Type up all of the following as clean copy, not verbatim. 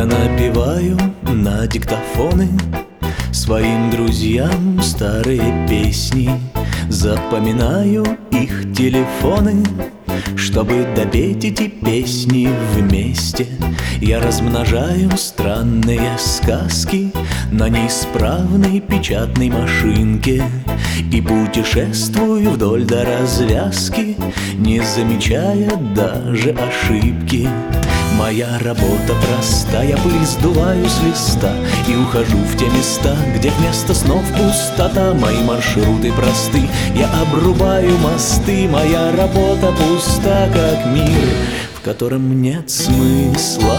Я напеваю на диктофоны своим друзьям старые песни, запоминаю их телефоны, чтобы допеть эти песни вместе. Я размножаю странные сказки на неисправной печатной машинке и путешествую вдоль до развязки, не замечая даже ошибки. Моя работа простая, пыль сдуваю с листа и ухожу в те места, где вместо снов пустота. Мои маршруты просты, я обрубаю мосты. Моя работа пуста, как мир, в котором нет смысла.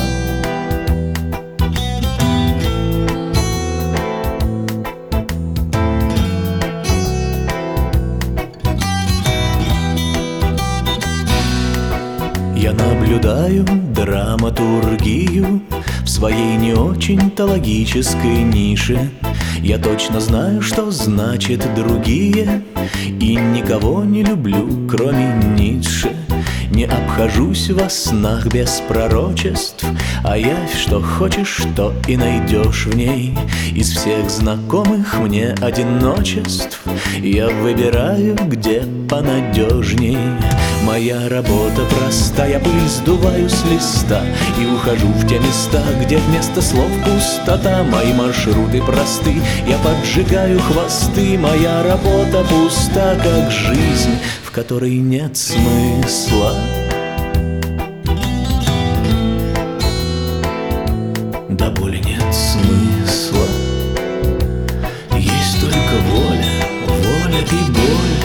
Я наблюдаю драматургию в своей не очень-то логической нише. Я точно знаю, что значит другие, и никого не люблю, кроме Ницше. Не обхожусь во снах без пророчеств, а явь, что хочешь, то и найдешь в ней. Из всех знакомых мне одиночеств я выбираю, где понадежней. Моя работа простая, пыль сдуваю с листа и ухожу в те места, где вместо слов пустота. Мои маршруты просты, я поджигаю хвосты. Моя работа пуста, как жизнь, в которой нет смысла. До боли нет смысла, есть только воля, воля и боль.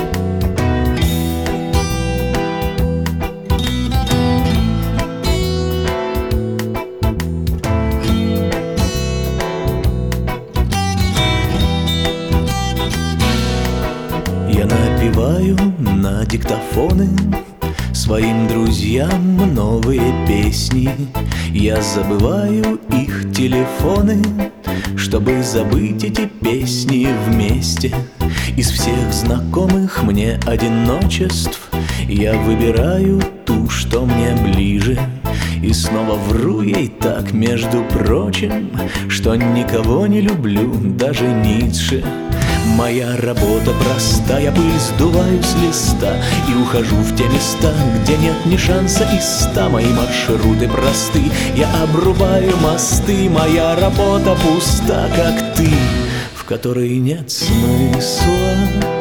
Я напеваю на диктофоны своим друзьям новые песни. Я забываю их телефоны, чтобы забыть эти песни вместе. Из всех знакомых мне одиночеств я выбираю ту, что мне ближе. И снова вру ей так, между прочим, что никого не люблю, даже Ницше. Моя работа простая, пыль сдуваю с листа и ухожу в те места, где нет ни шанса из 100. Мои маршруты просты, я обрубаю мосты. Моя работа пуста, как ты, в которой нет смысла.